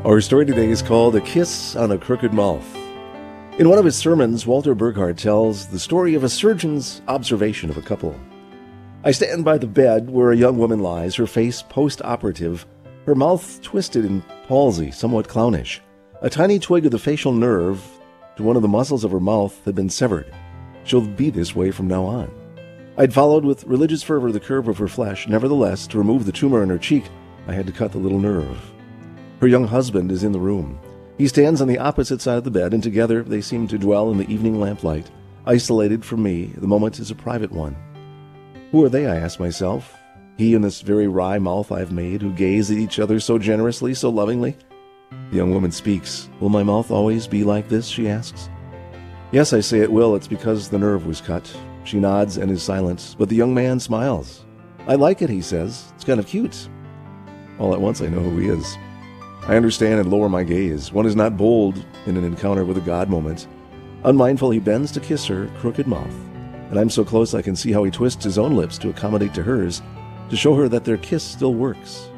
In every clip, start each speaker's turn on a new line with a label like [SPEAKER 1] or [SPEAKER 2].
[SPEAKER 1] Our story today is called A Kiss on a Crooked Mouth. In one of his sermons, Walter Burghardt tells the story of a surgeon's observation of a couple. I stand by the bed where a young woman lies, her face post-operative, her mouth twisted in palsy, somewhat clownish. A tiny twig of the facial nerve to one of the muscles of her mouth had been severed. She'll be this way from now on. I'd followed with religious fervor the curve of her flesh. Nevertheless, to remove the tumor in her cheek, I had to cut the little nerve. Her young husband is in the room. He stands on the opposite side of the bed, and together they seem to dwell in the evening lamplight. Isolated from me, the moment is a private one. Who are they, I ask myself? He and this very wry mouth I've made, who gaze at each other so generously, so lovingly? The young woman speaks. Will my mouth always be like this, she asks. Yes, I say it will. It's because the nerve was cut. She nods and is silent, but the young man smiles. I like it, he says. It's kind of cute. All at once I know who he is. I understand and lower my gaze. One is not bold in an encounter with a God moment. Unmindful, he bends to kiss her crooked mouth, and I'm so close I can see how he twists his own lips to accommodate to hers, to show her that their kiss still works.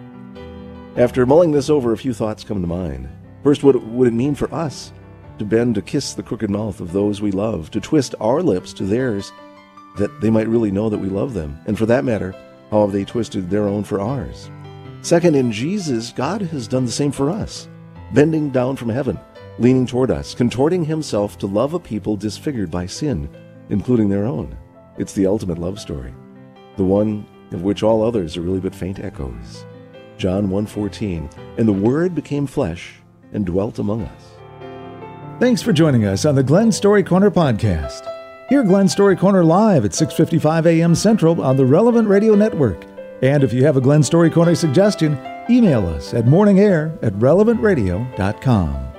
[SPEAKER 1] After mulling this over, a few thoughts come to mind. First, what would it mean for us to bend to kiss the crooked mouth of those we love, to twist our lips to theirs, that they might really know that we love them? And for that matter, how have they twisted their own for ours? Second, in Jesus, God has done the same for us, bending down from heaven, leaning toward us, contorting himself to love a people disfigured by sin, including their own. It's the ultimate love story, the one of which all others are really but faint echoes. John 1:14, and the Word became flesh and dwelt among us.
[SPEAKER 2] Thanks for joining us on the Glenn Story Corner podcast. Hear Glenn Story Corner live at 6:55 a.m. Central on the Relevant Radio Network. And if you have a Glenn Story Corner suggestion, email us at morningair@relevantradio.com.